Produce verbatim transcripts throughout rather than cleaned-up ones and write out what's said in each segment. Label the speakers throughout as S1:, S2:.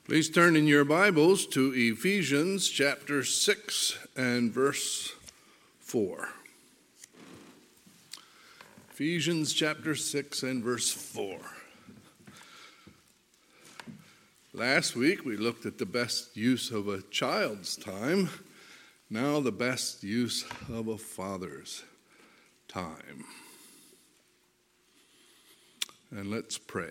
S1: Please turn in your Bibles to Ephesians chapter six and verse four. Ephesians chapter six and verse four. Last week we looked at the best use of a child's time. Now the best use of a father's time. And let's pray.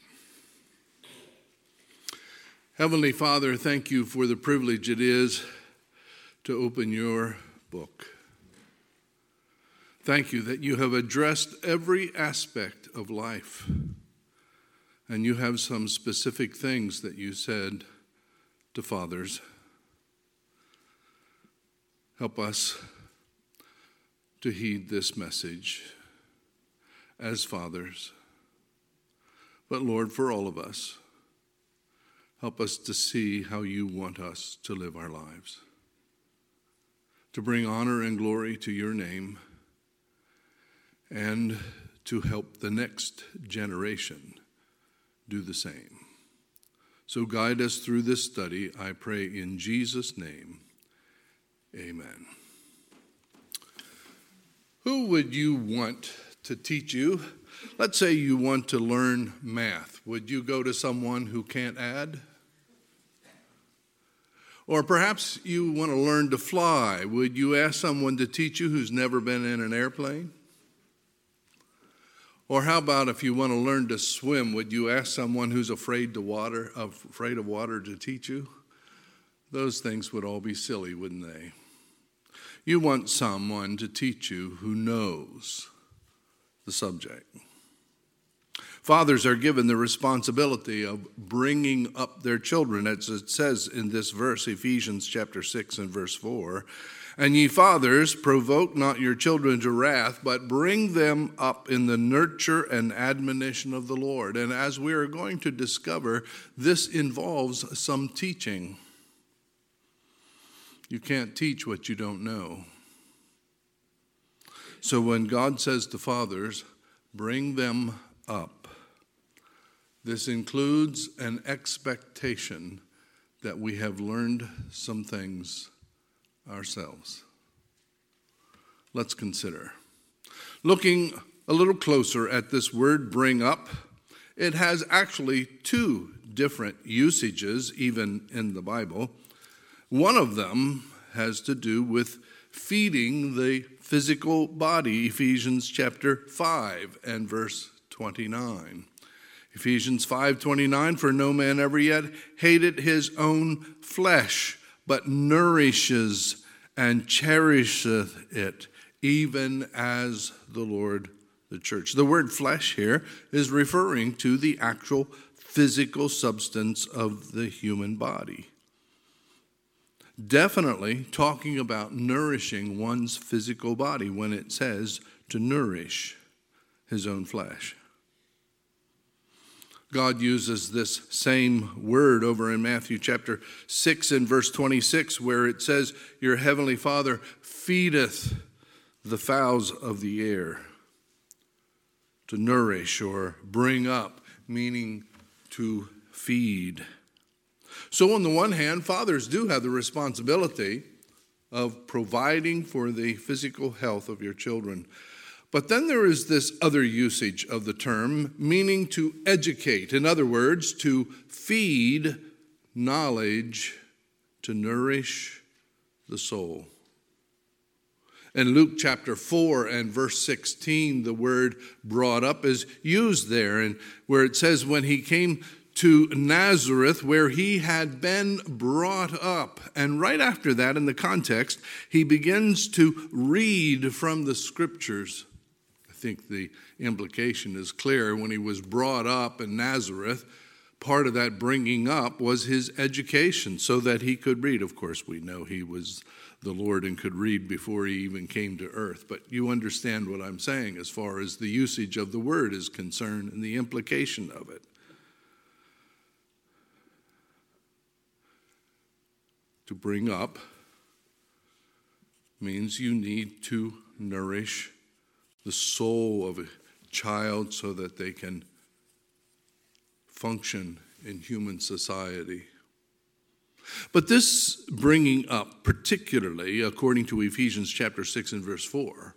S1: Heavenly Father, thank you for the privilege it is to open your book. Thank you that you have addressed every aspect of life, and you have some specific things that you said to fathers. Help us to heed this message as fathers. But Lord, for all of us, help us to see how you want us to live our lives, to bring honor and glory to your name, and to help the next generation do the same. So guide us through this study, I pray in Jesus' name. Amen. Who would you want to teach you? Let's say you want to learn math. Would you go to someone who can't add? Or perhaps you want to learn to fly. Would you ask someone to teach you who's never been in an airplane? Or how about if you want to learn to swim, would you ask someone who's afraid to water, afraid of water to teach you? Those things would all be silly, wouldn't they? You want someone to teach you who knows the subject. Fathers are given the responsibility of bringing up their children, as it says in this verse, Ephesians chapter six and verse four. And ye fathers, provoke not your children to wrath, but bring them up in the nurture and admonition of the Lord. And as we are going to discover, this involves some teaching. You can't teach what you don't know. So when God says to fathers, bring them up, this includes an expectation that we have learned some things ourselves. Let's consider. Looking a little closer at this word, bring up, it has actually two different usages, even in the Bible. One of them has to do with feeding the physical body, Ephesians chapter five and verse twenty-nine. Ephesians five twenty-nine, for no man ever yet hated his own flesh, but nourishes and cherisheth it, even as the Lord the church. The word flesh here is referring to the actual physical substance of the human body. Definitely talking about nourishing one's physical body when it says to nourish his own flesh. God uses this same word over in Matthew chapter six and verse twenty-six, where it says, your heavenly Father feedeth the fowls of the air. To nourish or bring up, meaning to feed. So on the one hand, fathers do have the responsibility of providing for the physical health of your children. But then there is this other usage of the term, meaning to educate. In other words, to feed knowledge, to nourish the soul. In Luke chapter four and verse sixteen, the word brought up is used there, and where it says, when he came to Nazareth, where he had been brought up. And right after that, in the context, he begins to read from the scriptures. I think the implication is clear. When he was brought up in Nazareth, part of that bringing up was his education so that he could read. Of course, we know he was the Lord and could read before he even came to earth. But you understand what I'm saying as far as the usage of the word is concerned and the implication of it. To bring up means you need to nourish the soul of a child so that they can function in human society But this bringing up, particularly according to Ephesians chapter six and verse four,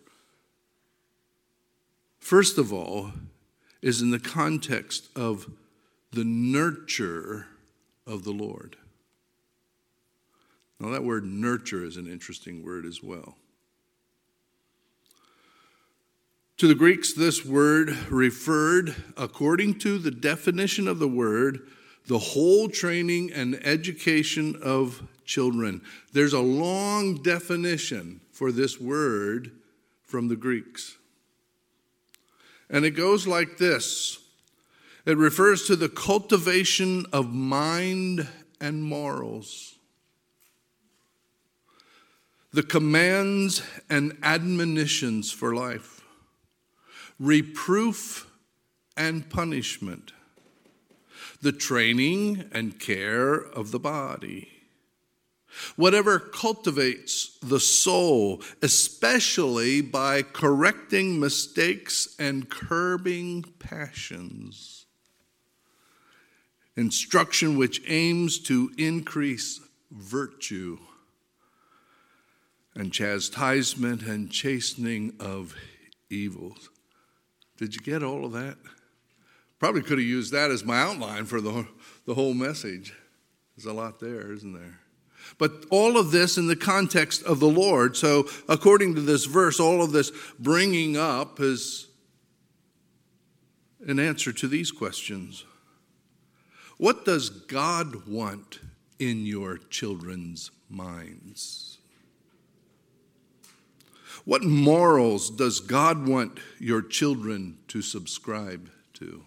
S1: first of all, is in the context of the nurture of the Lord. Now that word nurture is an interesting word as well. To the Greeks, this word referred, according to the definition of the word, the whole training and education of children. There's a long definition for this word from the Greeks. And it goes like this. It refers to the cultivation of mind and morals, the commands and admonitions for life, reproof and punishment, the training and care of the body. Whatever cultivates the soul, especially by correcting mistakes and curbing passions. Instruction which aims to increase virtue and chastisement and chastening of evils. Did you get all of that? Probably could have used that as my outline for the, the whole message. There's a lot there, isn't there? But all of this in the context of the Lord. So according to this verse, all of this bringing up is an answer to these questions. What does God want in your children's minds? What morals does God want your children to subscribe to?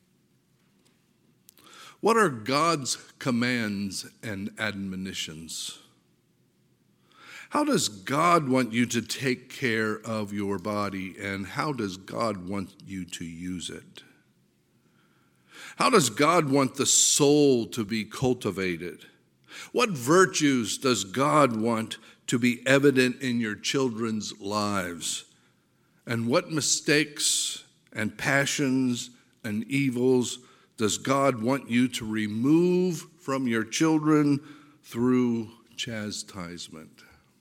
S1: What are God's commands and admonitions? How does God want you to take care of your body, and how does God want you to use it? How does God want the soul to be cultivated? What virtues does God want to be evident in your children's lives? And what mistakes and passions and evils does God want you to remove from your children through chastisement?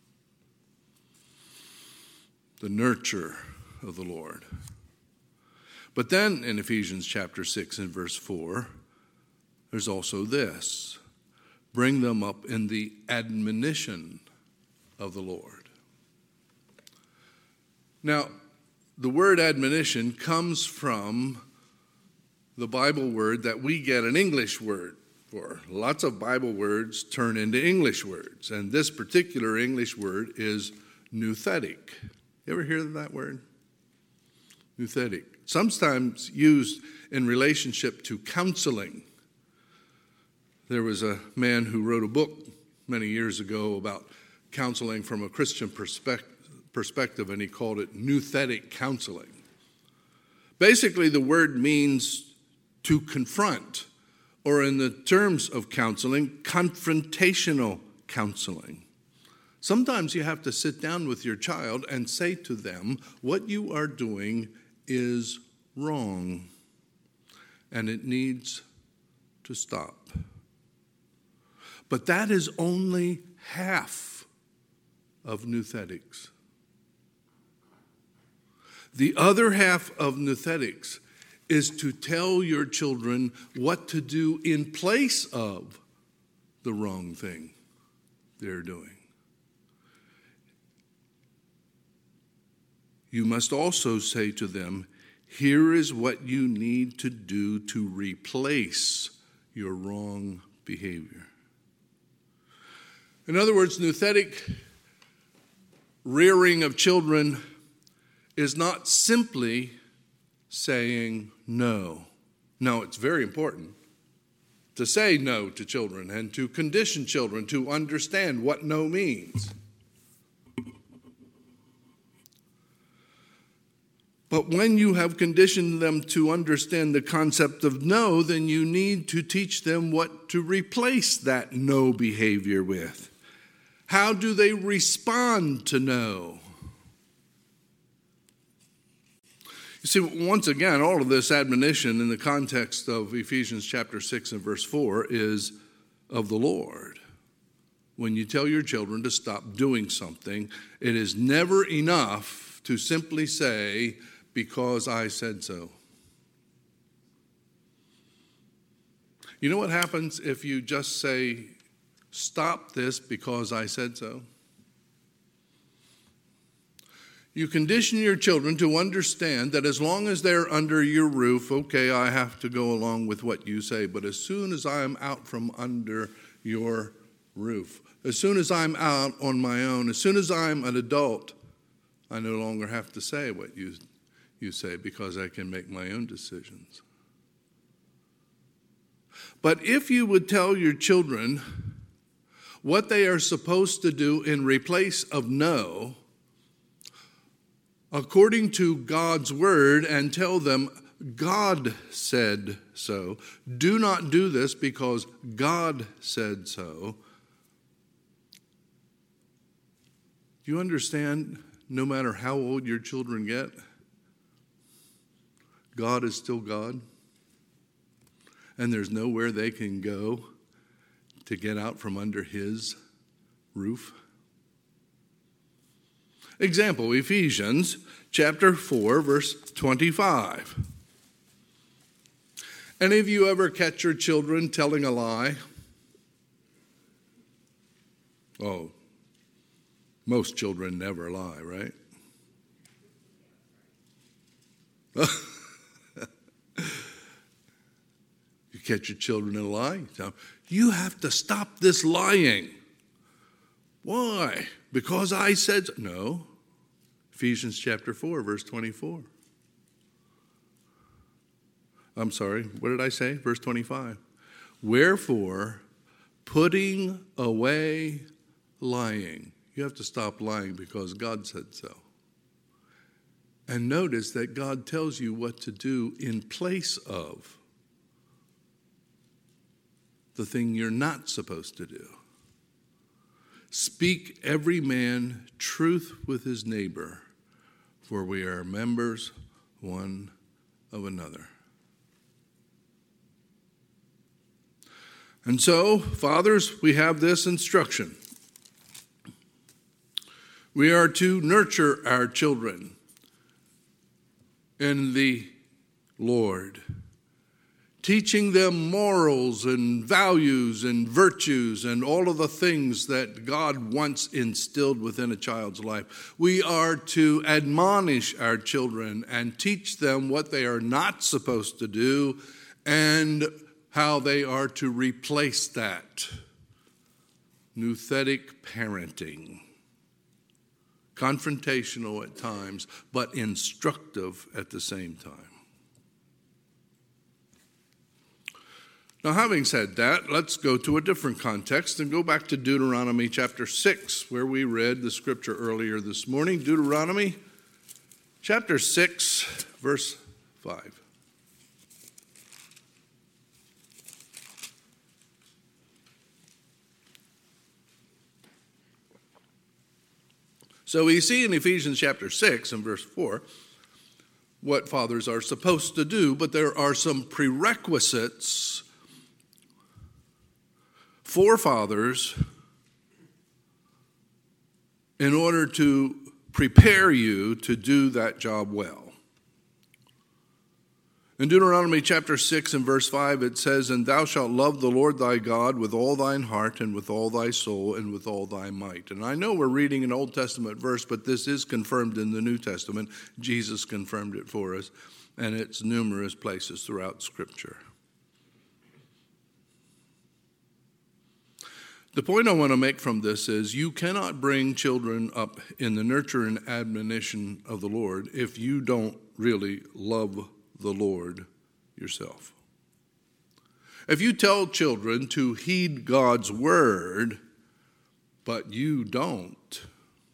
S1: The nurture of the Lord. But then in Ephesians chapter six and verse four, there's also this. Bring them up in the admonition of the Lord. Now, the word admonition comes from the Bible word that we get an English word for. Lots of Bible words turn into English words, and this particular English word is nouthetic. You ever hear that word? Nouthetic. Sometimes used in relationship to counseling. There was a man who wrote a book many years ago about counseling from a Christian perspective, and he called it nouthetic counseling. Basically, the word means to confront, or in the terms of counseling, confrontational counseling. Sometimes you have to sit down with your child and say to them, what you are doing is wrong, and it needs to stop. But that is only half of nouthetics. The other half of nouthetics is to tell your children what to do in place of the wrong thing they're doing. You must also say to them, here is what you need to do to replace your wrong behavior. In other words, nouthetic rearing of children is not simply saying no. No, it's very important to say no to children and to condition children to understand what no means. But when you have conditioned them to understand the concept of no, then you need to teach them what to replace that no behavior with. How do they respond to no? You see, once again, all of this admonition in the context of Ephesians chapter six and verse four is of the Lord. when you tell your children to stop doing something, it is never enough to simply say, because I said so. You know what happens if you just say, stop this because I said so? You condition your children to understand that as long as they're under your roof, okay, I have to go along with what you say. But as soon as I am out from under your roof, as soon as I'm out on my own, as soon as I'm an adult, I no longer have to say what you, you say because I can make my own decisions. But if you would tell your children what they are supposed to do in replace of no, according to God's word, and tell them, God said so. Do not do this because God said so. Do you understand, no matter how old your children get, God is still God? And there's nowhere they can go to get out from under his roof? Example, Ephesians chapter four, verse twenty-five. Any of you ever catch your children telling a lie? Oh, most children never lie, right? You catch your children in a lie, you tell them, you have to stop this lying. Why? Because I said so. No. Ephesians chapter four, verse twenty-four. I'm sorry, what did I say? Verse twenty-five. Wherefore, putting away lying. You have to stop lying because God said so. And notice that God tells you what to do in place of the thing you're not supposed to do. Speak every man truth with his neighbor, for we are members one of another. And so, fathers, we have this instruction. We are to nurture our children in the Lord, teaching them morals and values and virtues and all of the things that God once instilled within a child's life. We are to admonish our children and teach them what they are not supposed to do and how they are to replace that. Nouthetic parenting. Confrontational at times, but instructive at the same time. Now, having said that, let's go to a different context and go back to Deuteronomy chapter six, where we read the scripture earlier this morning. Deuteronomy chapter six, verse five. So we see in Ephesians chapter six and verse four what fathers are supposed to do, but there are some prerequisites for fathers in order to prepare you to do that job well. In Deuteronomy chapter six and verse five, it says, "And thou shalt love the Lord thy God with all thine heart and with all thy soul and with all thy might." And I know we're reading an Old Testament verse, but this is confirmed in the New Testament. Jesus confirmed it for us, and it's numerous places throughout Scripture. The point I want to make from this is you cannot bring children up in the nurture and admonition of the Lord if you don't really love the Lord yourself. If you tell children to heed God's word, but you don't,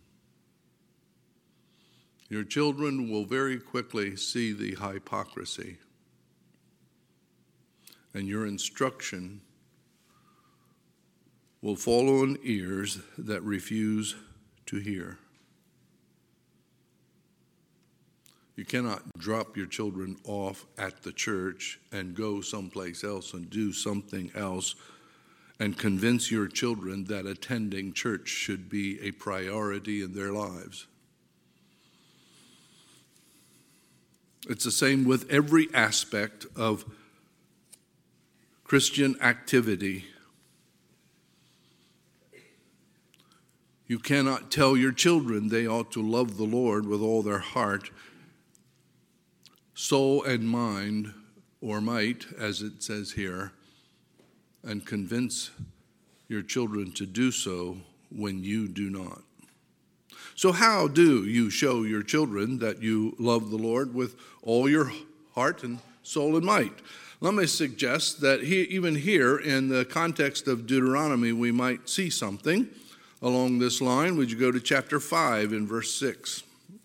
S1: your children will very quickly see the hypocrisy, and your instruction will fall on ears that refuse to hear. You cannot drop your children off at the church and go someplace else and do something else and convince your children that attending church should be a priority in their lives. It's the same with every aspect of Christian activity. You cannot tell your children they ought to love the Lord with all their heart, soul, and mind, or might, as it says here, and convince your children to do so when you do not. So how do you show your children that you love the Lord with all your heart and soul and might? Let me suggest that he, even here in the context of Deuteronomy, we might see something along this line. Would you go to chapter five in verse six?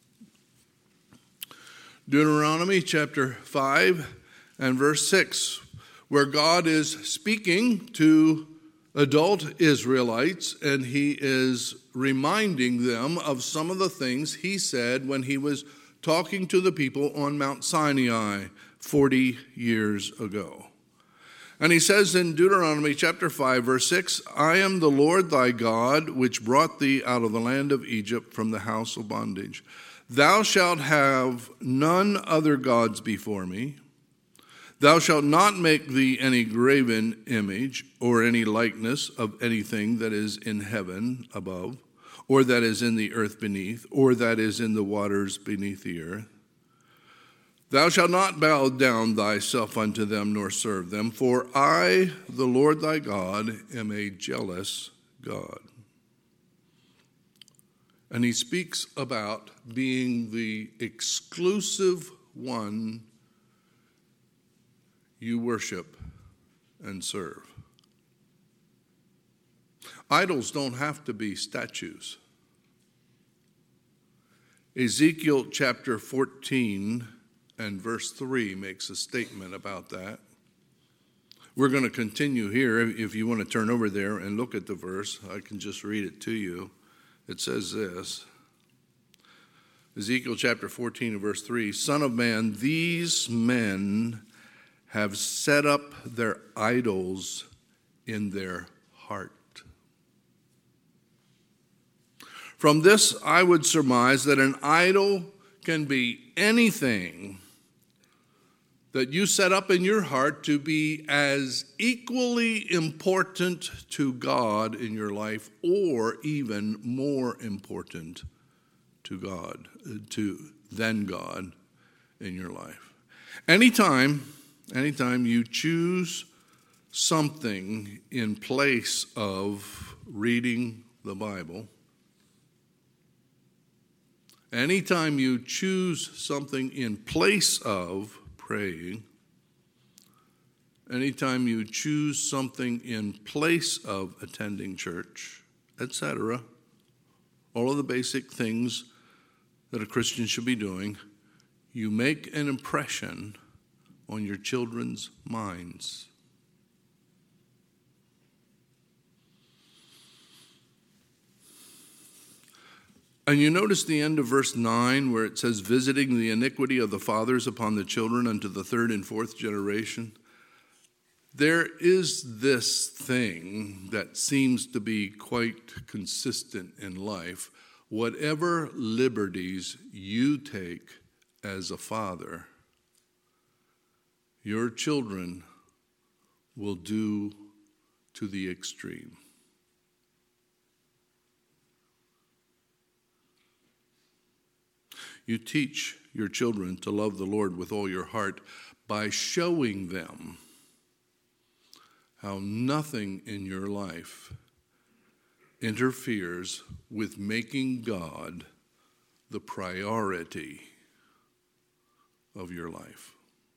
S1: Deuteronomy chapter five and verse six, where God is speaking to adult Israelites, and he is reminding them of some of the things he said when he was talking to the people on Mount Sinai forty years ago. And he says in Deuteronomy chapter five, verse six, I am the Lord thy God, which brought thee out of the land of Egypt from the house of bondage. Thou shalt have none other gods before me. Thou shalt not make thee any graven image or any likeness of anything that is in heaven above, or that is in the earth beneath, or that is in the waters beneath the earth. Thou shalt not bow down thyself unto them, nor serve them, for I, the Lord thy God, am a jealous God. And he speaks about being the exclusive one you worship and serve. Idols don't have to be statues. Ezekiel chapter fourteen and verse three makes a statement about that. We're going to continue here. If you want to turn over there and look at the verse, I can just read it to you. It says this, Ezekiel chapter fourteen and verse three, Son of man, these men have set up their idols in their heart. From this, I would surmise that an idol can be anything that you set up in your heart to be as equally important to God in your life, or even more important to God, to than God in your life. Anytime, anytime you choose something in place of reading the Bible, anytime you choose something in place of praying, anytime you choose something in place of attending church, et cetera, all of the basic things that a Christian should be doing, you make an impression on your children's minds. And you notice the end of verse nine where it says, visiting the iniquity of the fathers upon the children unto the third and fourth generation. There is this thing that seems to be quite consistent in life. Whatever liberties you take as a father, your children will do to the extreme. You teach your children to love the Lord with all your heart by showing them how nothing in your life interferes with making God the priority of your life.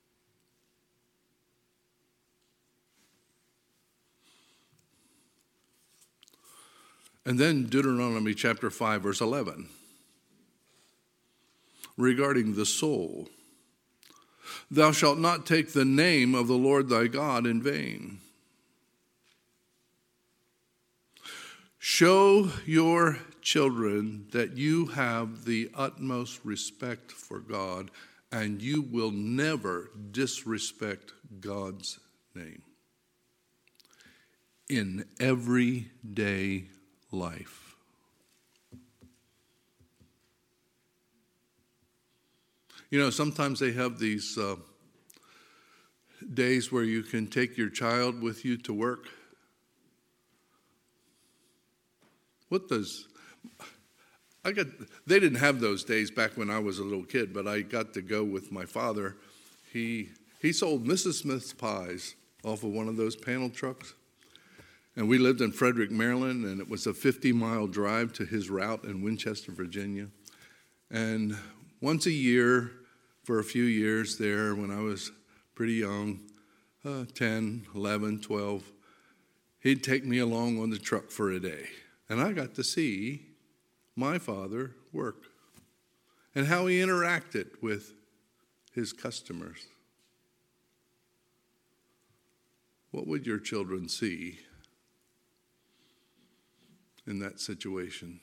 S1: And then Deuteronomy chapter five, verse eleven. Regarding the soul, thou shalt not take the name of the Lord thy God in vain. Show your children that you have the utmost respect for God, and you will never disrespect God's name. in everyday life. You know, sometimes they have these uh, days where you can take your child with you to work. What does... I got, they didn't have those days back when I was a little kid, but I got to go with my father. He he sold Missus Smith's pies off of one of those panel trucks. And we lived in Frederick, Maryland, and it was a fifty-mile drive to his route in Winchester, Virginia. And once a year, for a few years there, when I was pretty young, uh, ten, eleven, twelve, he'd take me along on the truck for a day. And I got to see my father work and how he interacted with his customers. What would your children see in that situation?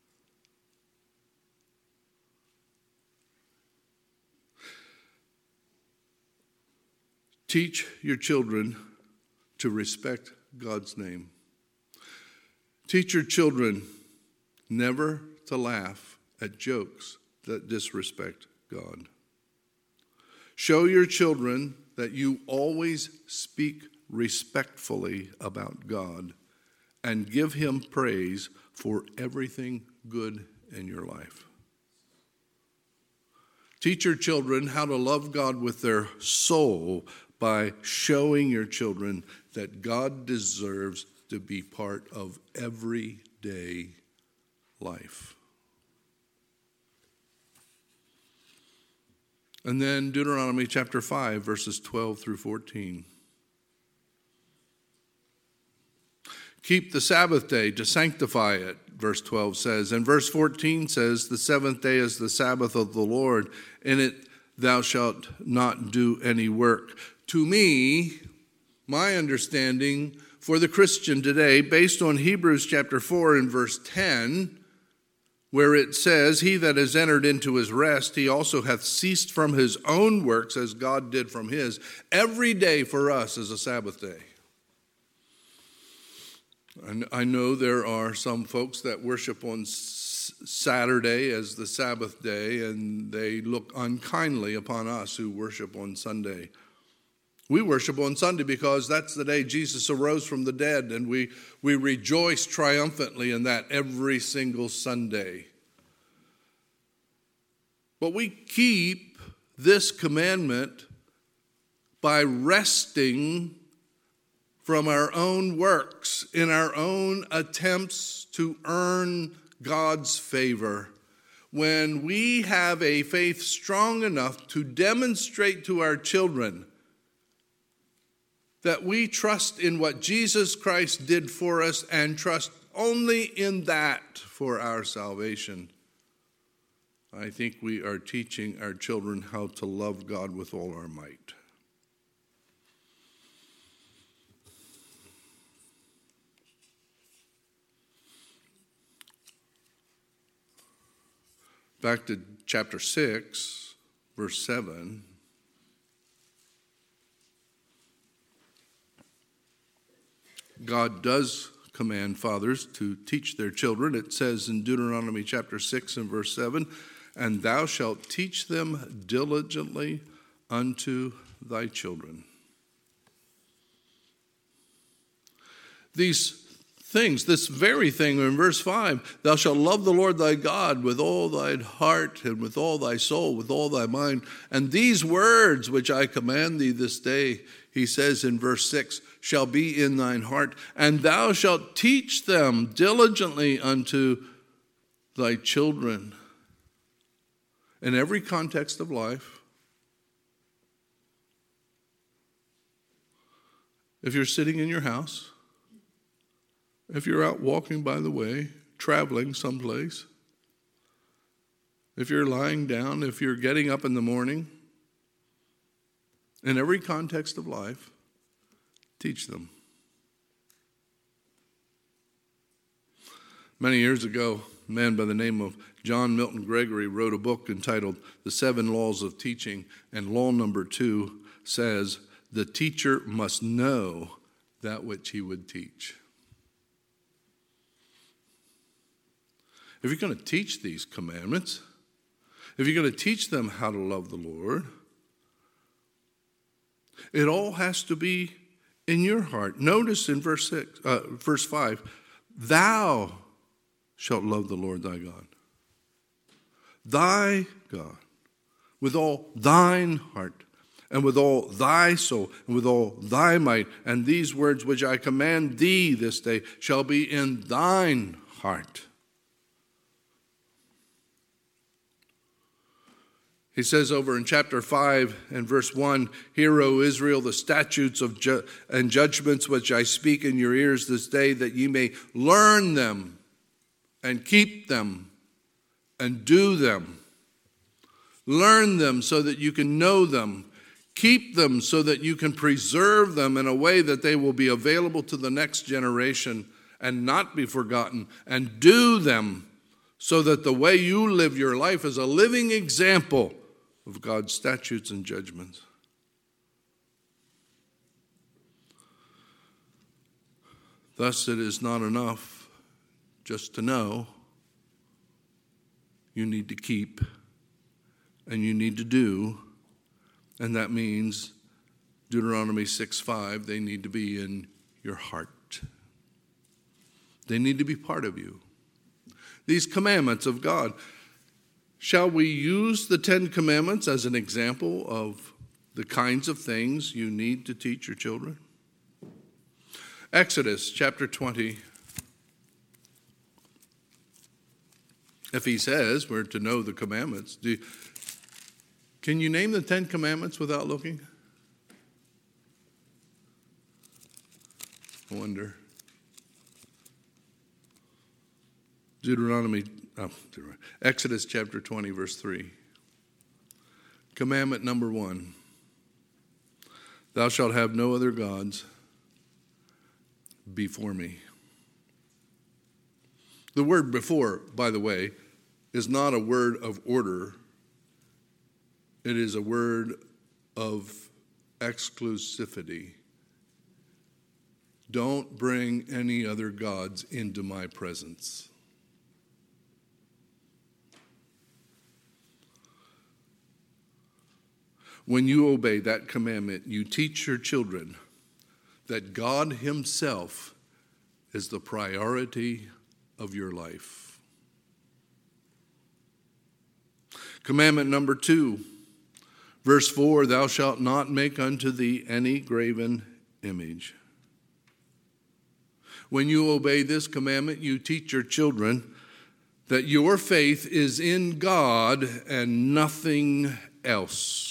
S1: Teach your children to respect God's name. Teach your children never to laugh at jokes that disrespect God. Show your children that you always speak respectfully about God and give him praise for everything good in your life. Teach your children how to love God with their soul by showing your children that God deserves to be part of everyday life. And then Deuteronomy chapter five, verses twelve through fourteen. Keep the Sabbath day to sanctify it, verse twelve says. And verse fourteen says, the seventh day is the Sabbath of the Lord. In it thou shalt not do any work. To me, my understanding for the Christian today, based on Hebrews chapter four and verse ten, where it says, he that has entered into his rest, he also hath ceased from his own works as God did from his. Every day for us is a Sabbath day. And I know there are some folks that worship on Saturday as the Sabbath day, and they look unkindly upon us who worship on Sunday. We worship on Sunday because that's the day Jesus arose from the dead, and we, we rejoice triumphantly in that every single Sunday. But we keep this commandment by resting from our own works, in our own attempts to earn God's favor. When we have a faith strong enough to demonstrate to our children that we trust in what Jesus Christ did for us and trust only in that for our salvation, I think we are teaching our children how to love God with all our might. Back to chapter six, verse seven. God does command fathers to teach their children. It says in Deuteronomy chapter six and verse seven, and thou shalt teach them diligently unto thy children. These things, this very thing in verse five, thou shalt love the Lord thy God with all thine heart and with all thy soul, with all thy mind. And these words which I command thee this day, he says in verse six, shall be in thine heart, and thou shalt teach them diligently unto thy children. In every context of life, if you're sitting in your house, if you're out walking by the way, traveling someplace, if you're lying down, if you're getting up in the morning, in every context of life, teach them. Many years ago, a man by the name of John Milton Gregory wrote a book entitled The Seven Laws of Teaching, and law number two says, the teacher must know that which he would teach. If you're going to teach these commandments, if you're going to teach them how to love the Lord, it all has to be in your heart. Notice in verse six, uh, verse five, thou shalt love the Lord thy God. Thy God, with all thine heart, and with all thy soul, and with all thy might. And these words which I command thee this day shall be in thine heart. He says over in chapter five and verse one, hear, O Israel, the statutes of ju- and judgments which I speak in your ears this day, that ye may learn them and keep them and do them. Learn them so that you can know them. Keep them so that you can preserve them in a way that they will be available to the next generation and not be forgotten. And do them so that the way you live your life is a living example of God's statutes and judgments. Thus, it is not enough just to know. You need to keep, and you need to do, and that means Deuteronomy six five, they need to be in your heart. They need to be part of you. These commandments of God. Shall we use the Ten Commandments as an example of the kinds of things you need to teach your children? Exodus chapter twenty. If he says we're to know the commandments, do, can you name the Ten Commandments without looking? I wonder. Deuteronomy, oh, Exodus chapter twenty, verse three. Commandment number one. Thou shalt have no other gods before me. The word before, by the way, is not a word of order. It is a word of exclusivity. Don't bring any other gods into my presence. When you obey that commandment, you teach your children that God himself is the priority of your life. Commandment number two, verse four, thou shalt not make unto thee any graven image. When you obey this commandment, you teach your children that your faith is in God and nothing else.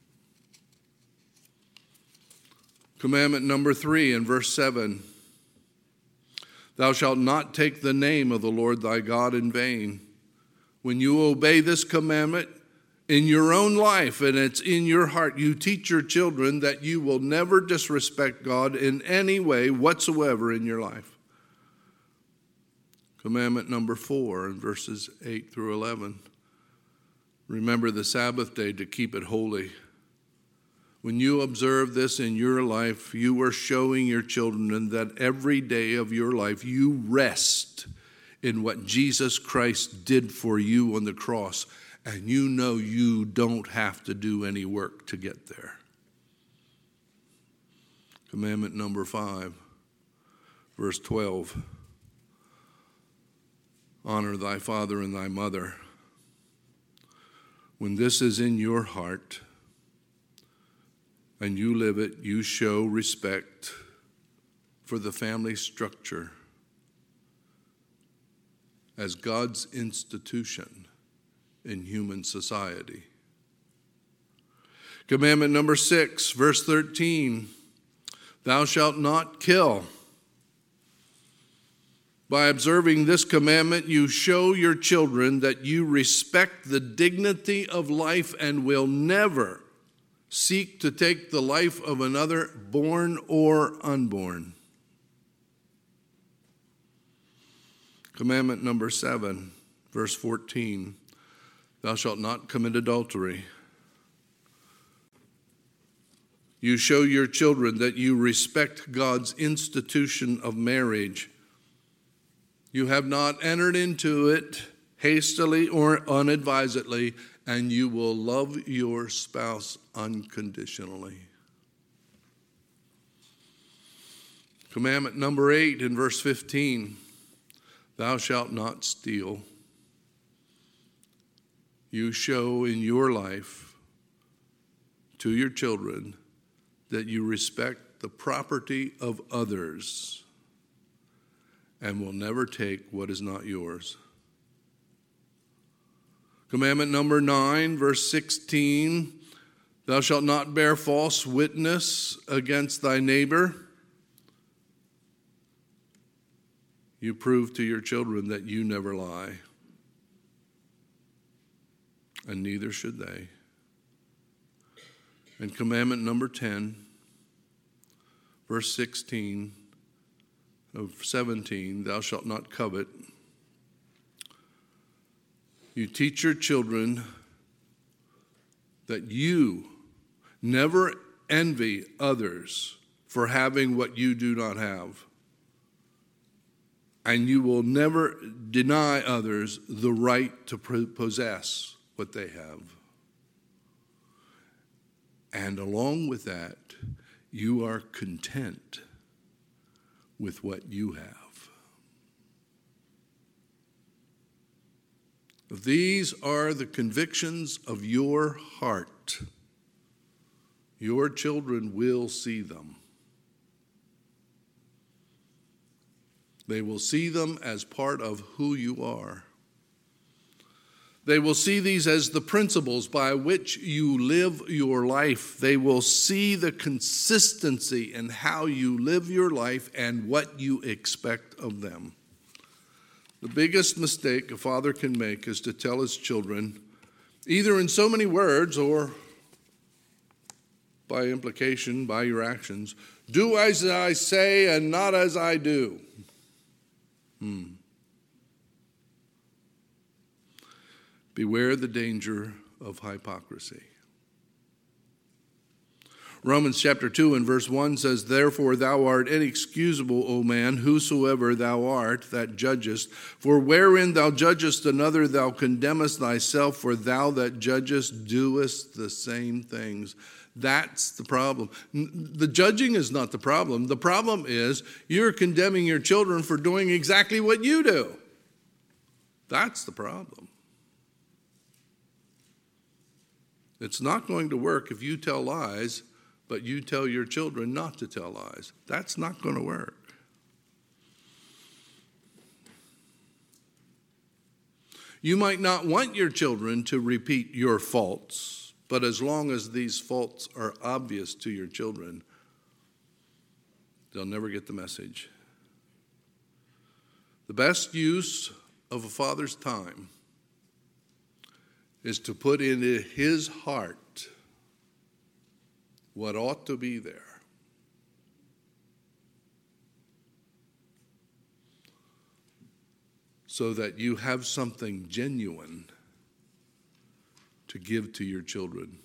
S1: Commandment number three in verse seven, thou shalt not take the name of the Lord thy God in vain. When you obey this commandment in your own life and it's in your heart, you teach your children that you will never disrespect God in any way whatsoever in your life. Commandment number four in verses eight through eleven, remember the Sabbath day to keep it holy. When you observe this in your life, you are showing your children that every day of your life you rest in what Jesus Christ did for you on the cross, and you know you don't have to do any work to get there. Commandment number five, verse twelve, honor thy father and thy mother. When this is in your heart, and you live it, you show respect for the family structure as God's institution in human society. Commandment number six, verse thirteen, thou shalt not kill. By observing this commandment, you show your children that you respect the dignity of life and will never seek to take the life of another, born or unborn. Commandment number seven, verse fourteen, thou shalt not commit adultery. You show your children that you respect God's institution of marriage. You have not entered into it hastily or unadvisedly, and you will love your spouse unconditionally. Commandment number eight in verse fifteen, thou shalt not steal. You show in your life to your children that you respect the property of others and will never take what is not yours. Commandment number nine, verse sixteen, thou shalt not bear false witness against thy neighbor. You prove to your children that you never lie, and neither should they. And commandment number ten, verse sixteen of seventeen, thou shalt not covet. You teach your children that you never envy others for having what you do not have. And you will never deny others the right to possess what they have. And along with that, you are content with what you have. These are the convictions of your heart. Your children will see them. They will see them as part of who you are. They will see these as the principles by which you live your life. They will see the consistency in how you live your life and what you expect of them. The biggest mistake a father can make is to tell his children, either in so many words or by implication, by your actions, do as I say and not as I do. Hmm. Beware the danger of hypocrisy. Romans chapter two and verse one says, therefore thou art inexcusable, O man, whosoever thou art that judgest. For wherein thou judgest another, thou condemnest thyself, for thou that judgest doest the same things. That's the problem. The judging is not the problem. The problem is you're condemning your children for doing exactly what you do. That's the problem. It's not going to work if you tell lies, but you tell your children not to tell lies. That's not going to work. You might not want your children to repeat your faults, but as long as these faults are obvious to your children, they'll never get the message. The best use of a father's time is to put into his heart what ought to be there. So that you have something genuine to give to your children.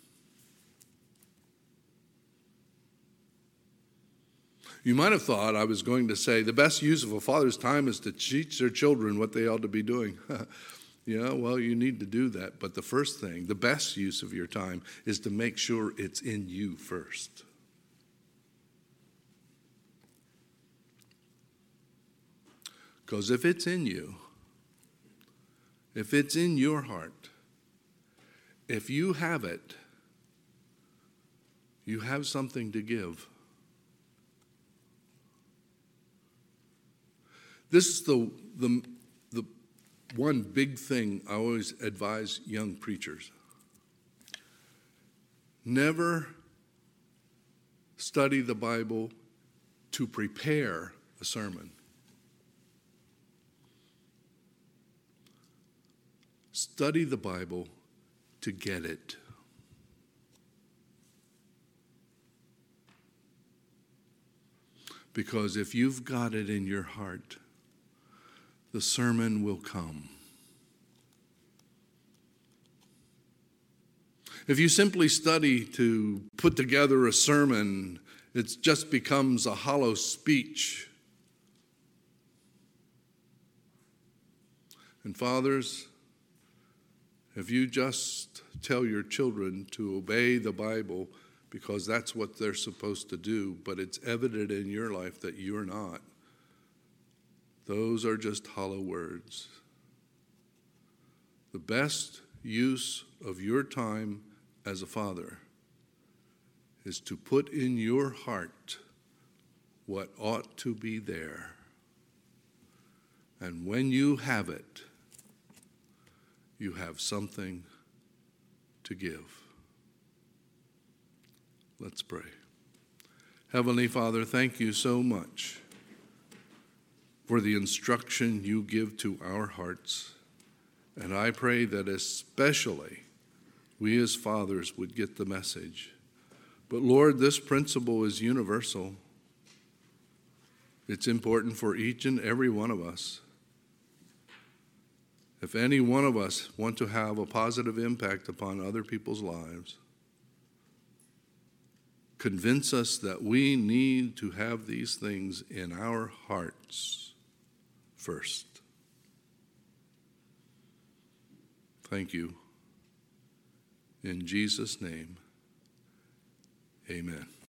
S1: You might have thought I was going to say the best use of a father's time is to teach their children what they ought to be doing. Yeah, well, you need to do that. But the first thing, the best use of your time is to make sure it's in you first. Because if it's in you, if it's in your heart, if you have it, you have something to give. This is the, the, the one big thing I always advise young preachers. Never study the Bible to prepare a sermon. Study the Bible to get it. Because if you've got it in your heart, the sermon will come. If you simply study to put together a sermon, it just becomes a hollow speech. And fathers, if you just tell your children to obey the Bible because that's what they're supposed to do, but it's evident in your life that you're not, those are just hollow words. The best use of your time as a father is to put in your heart what ought to be there. And when you have it, you have something to give. Let's pray. Heavenly Father, thank you so much for the instruction you give to our hearts. And I pray that especially we as fathers would get the message. But Lord, this principle is universal. It's important for each and every one of us. If any one of us want to have a positive impact upon other people's lives, convince us that we need to have these things in our hearts first. Thank you. In Jesus' name, amen.